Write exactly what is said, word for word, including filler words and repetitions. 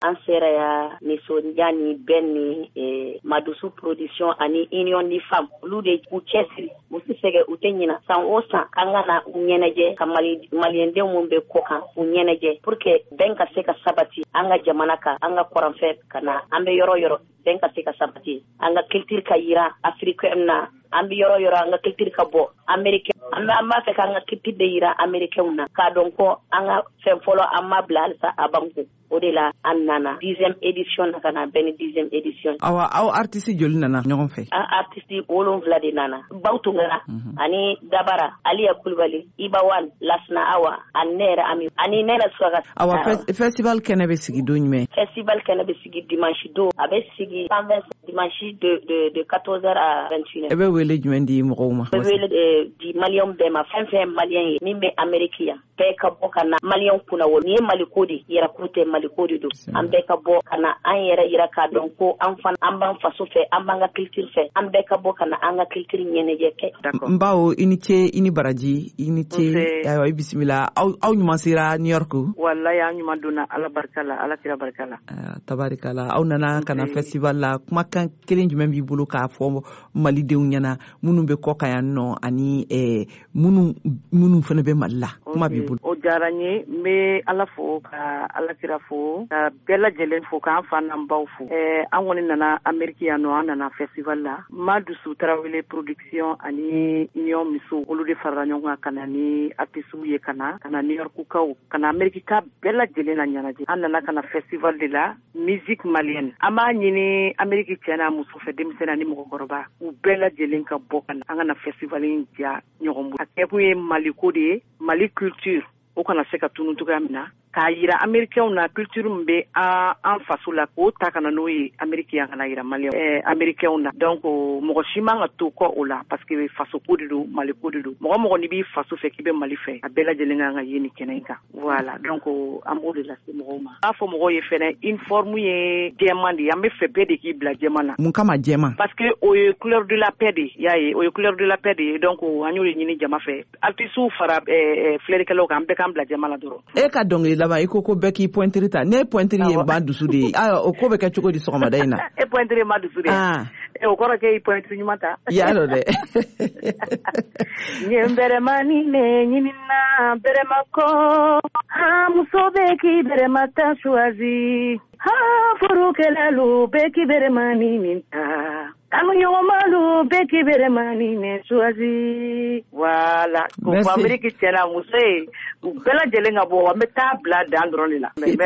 an sera ya nisɔndiya ni bɛn ni Madusu production ani union ni femme olu de u cɛsiri musi sɛgɛ u tɛ ɲina san o san an ka na u ɲɛnajɛ ka maliyɛndenw mun bɛ kɔ kan u ɲɛnajɛ pour que bɛn ka se ka sabati an ka jamana kan an ka kɔrɔnfɛ ka na an bɛ yɔrɔ yɔrɔ bɛn ka se ka sabati an ka culture ka yira africain na an bɛ yɔrɔ yɔrɔ an ka culture ka bɔ américain an b'a fɛ k'an ka culture de yira américain na k'a dɔn ko an ka fɛn fɔlɔ an ma bila halisa a banku o de la an nana dixième édition na ka na bɛn ni dixième édition. awa aw artiste joli nana ɲɔgɔn fɛ? an artiste wolonwula de nana Bawtungara ani Dabara Aliya Kulubali Ibawan Lasna Awa ani ne yɛrɛ Ami ani ne yɛrɛ Suraka. awa festival kɛnɛ bɛ sigi don jumɛn? festival kɛnɛ bɛ sigi dimanche don a bɛ sigi cent vingt-cinq dimanche de de de quatorze heures à vingt et une heures. e bɛ wele jumɛn di mɔgɔw ma? e bɛ wele di maliyɛnw bɛɛ ma fɛn fɛn maliyɛn ye min bɛ Amérique yan bɛɛ ka bɔ ka na maliyɛnw kunna wolo ni ye Maliko de yɛrɛkun tɛ Maliko de don an bɛɛ ka bɔ ka na an yɛrɛ yira k'a dɔn ko an fana an b'an faso fɛ an b'an ka culture fɛ an bɛɛ ka bɔ ka na an ka culture ɲɛnajɛ kɛ. n bawo i ni ce i ni baraji i ni ce ayiwa i bisimila aw aw ɲuman sera New York? wallahi an ɲuman donna Ala barika la Ala kira barika la. tabarikala aw nana ka na festival la kumakan kelen jumɛn b'i bolo k'a fɔ malidenw ɲɛna minnu bɛ kɔ ka yan nɔ ani minnu minnu fana bɛ Mali la kuma b'i bolo? o diyara n ye n bɛ Ala fo ka Ala kira fo ka bɛɛ lajɛlen fo k'an fa n'an baw fo. an kɔni nana Amérique yan nɔ an nana festival la Madusu Tarawele production ani union muso olu de farala ɲɔgɔn kan ka na ni artistes ye ka na ka na New York kaw ka na Amérique ka bɛɛ lajɛlen na ɲɛnajɛ an nana ka na festival de la musique malienne an b'a ɲini Amérique cɛ n'a muso fɛ denmisɛn ani mɔgɔkɔrɔba u bɛɛ lajɛlen ka bɔ ka na an ka na festival in diya ɲɔgɔn bolo a kɛkun ye Maliko de ye Mali culture o kana se ka tunu cogoya min na k'a yira américainw na culture min bɛ an an faso la k'o ta kana n'o ye Amérique yan kana yira maliyɛnw ɛɛ américainw na donc mɔgɔ si man ka to kɔ o la parce que faso ko de don Mali ko de don mɔgɔ mɔgɔ n'i b'i faso fɛ k'i bɛ Mali fɛ a bɛɛ lajɛlen kan ka ye nin kɛnɛ in kan voilà donc an b'o de lase mɔgɔw ma. N b'a fɔ mɔgɔw ye fɛnɛ uniforme ye jɛman de ye an bɛ fɛ bɛɛ de k'i bila jɛman na. mun kama jɛman? parce que o ye couleur de la paix de ye y'a ye o ye couleur de la paix de ye donc an y'o de ɲini jama fɛ artistes fara ɛɛ filɛlikɛlaw kan an bɛɛ k'an bila jɛman la dɔrɔn. e ka dɔnkili laban i ko ko bɛɛ k'i pointiri ta ne pointiri ye Madusu de ye ayiwa o ko bɛ kɛ cogo di sɔgɔmada in na? e pointiri ye Madusu de ye. e o kɔrɔ k'e pointiri ɲuman ta. y'a dɔn dɛ. n ye n bɛrɛma ni ne ɲinina bɛrɛma kɔ han muso bɛ k'i bɛrɛma ta choisi han furukɛlalu bɛ k'i bɛrɛma ni nin ta kanu ɲɔgɔnmalu bɛ k'i bɛrɛma ni ne choisi voilà ko fɔ Amérique cɛ n'a muso ye u bɛɛ lajɛlen ka bɔ an bɛ taa bila dan dɔrɔn de la.